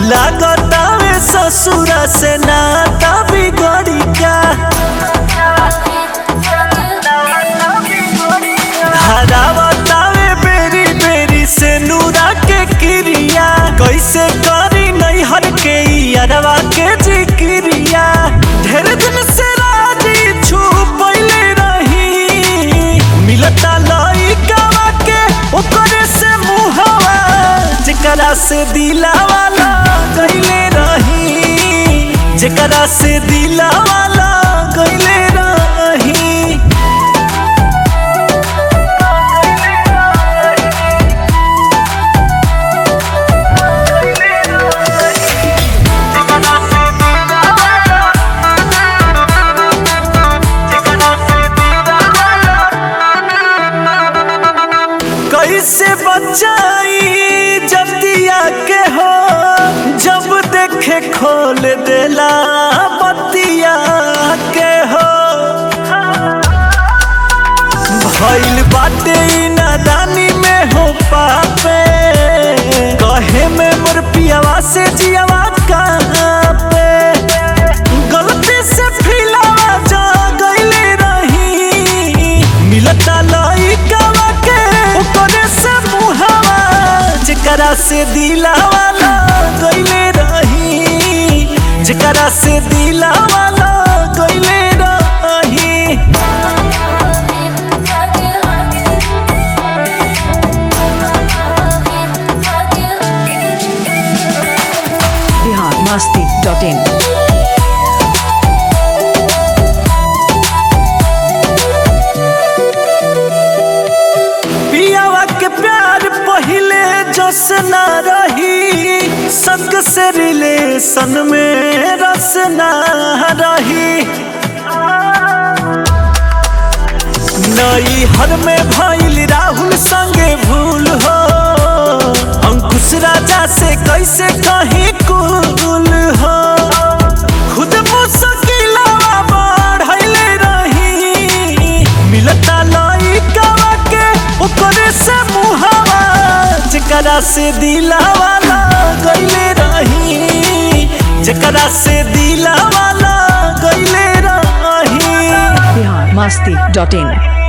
लागतावे ससुरा से नाता बिगड़ी का हरावतावे बेरी बेरी से नूरा के क्रिया कैसे करी नहीं हर के अरवा के जिक्रिया ढेर दिन से राजी छुपैले रही मिलता लइका के ओकरे से मुहवा जेकरा से दिलावा गइले रही जेकरा से दिलावा गइले रही कैसे बचाई जतिया के हो जब देखे खोल देला बतिया के हो भइल बाटे नादानी में हो पापे कहे में मोर पियावा से जियावा पे गलती से फिलावा जा गइले रही मिलता लइका के ओकरे से मुहवा जेकरा से दिलावा गइले रही जेकरा से दिलावा गइले रही biharmasti.in पियावा के प्यार पहिले जस ना रही संग से रिलेशन में रस ना रही नई हर में भइल राहुल संगे भूल हो अंकुश राजा से कैसे कहीं कुल हो खुद मुश्किलवा बढ़ले रही मिलता लइका के ओकरे से मुहवा जेकरा से दिलावा गइले रही जेकरा से दिलावा गइले रही biharmasti.in